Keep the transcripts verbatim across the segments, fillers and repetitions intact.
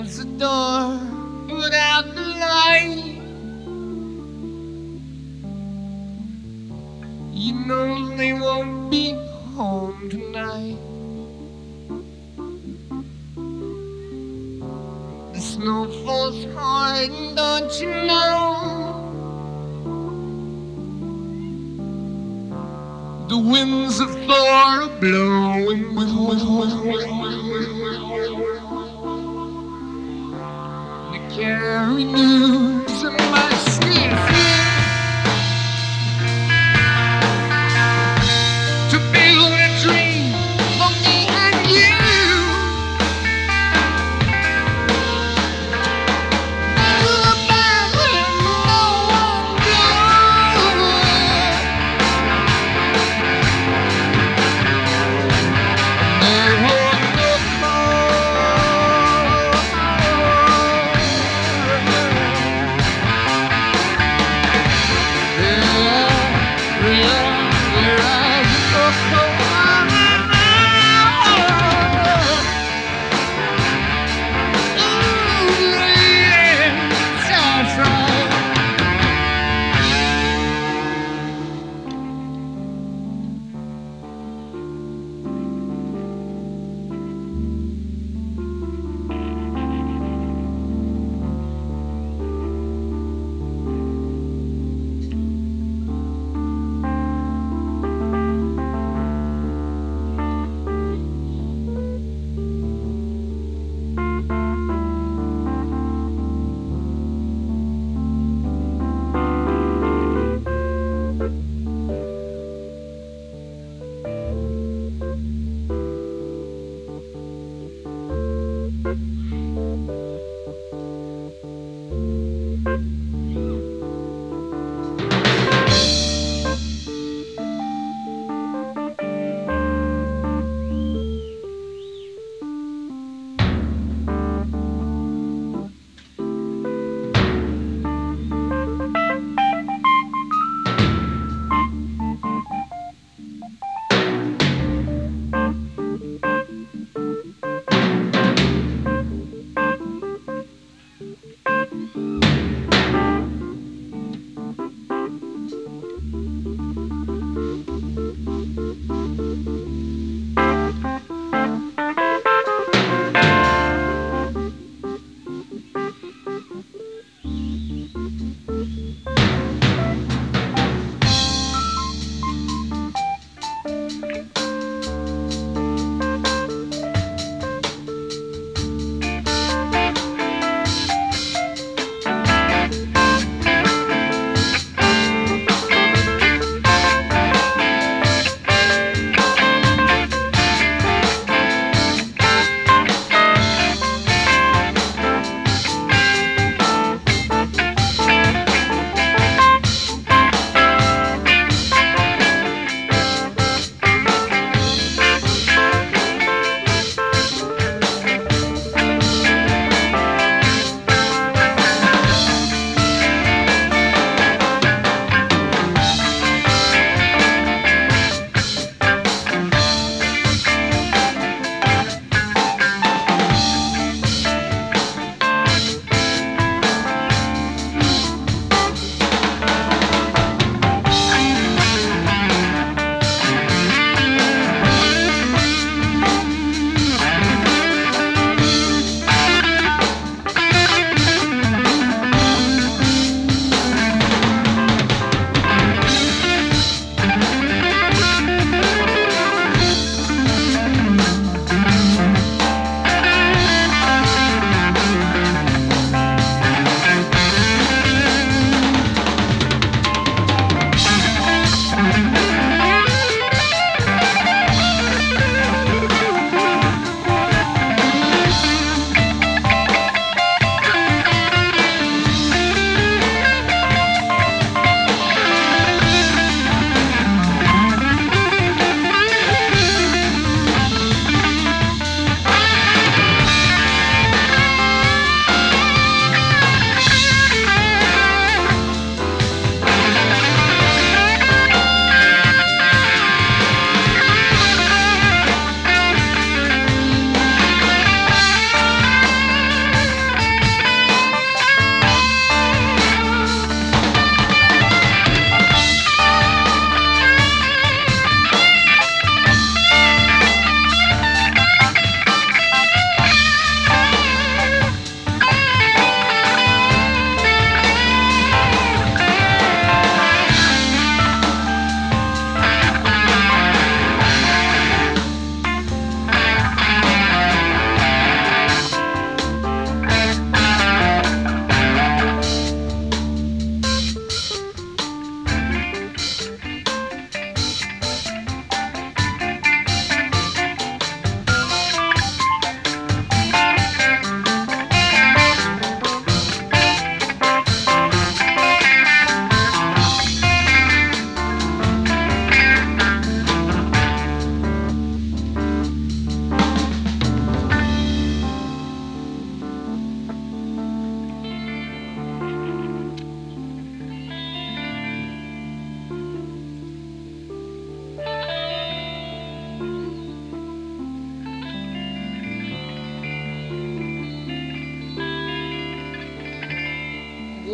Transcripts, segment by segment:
close the door, put out the light. You know they won't be home tonight. The snow falls hard, don't you know? The winds of Thor are blowing, they carry news in my skin. To build a dream for me and you. Goodbye when no one knows. They won't look for.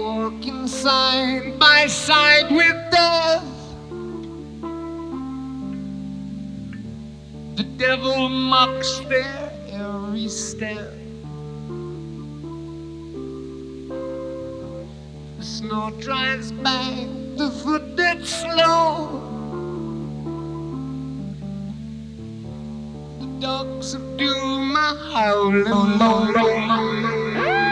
walking side by side with death. The devil mocks their every step. The snow drives back the foot that's slow. The dogs of doom are howling low, low, low, low.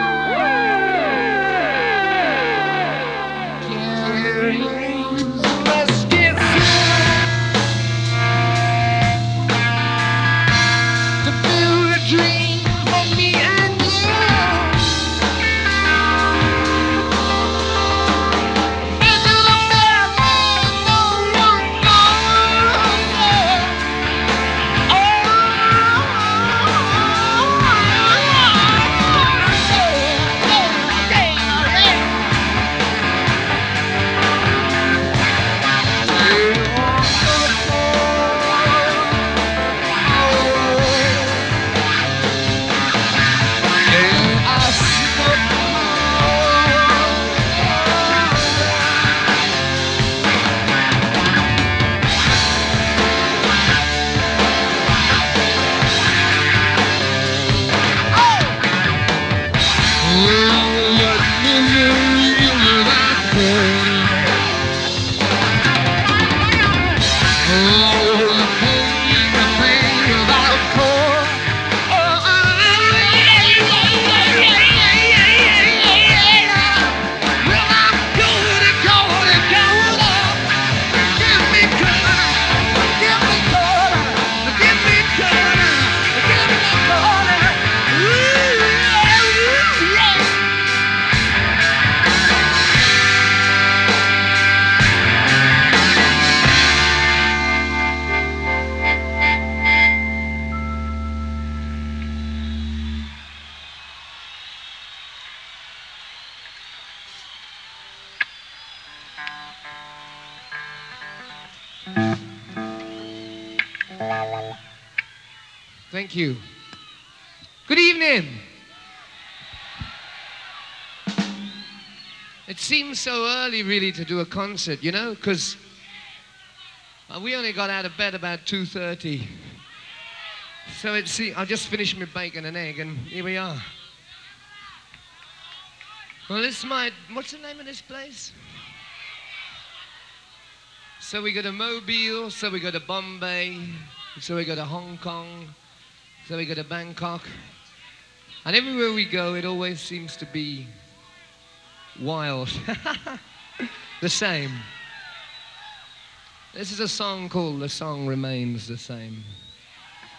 Thank you. Good evening. It seems so early, really, to do a concert, you know, because we only got out of bed about two thirty. So it's, see, I just finished my bacon and egg, and here we are. Well, this is my, what's the name of this place? So we go to Mobile, so we go to Bombay, so we go to Hong Kong, so we go to Bangkok. And everywhere we go, it always seems to be wild. The same. This is a song called The Song Remains the Same.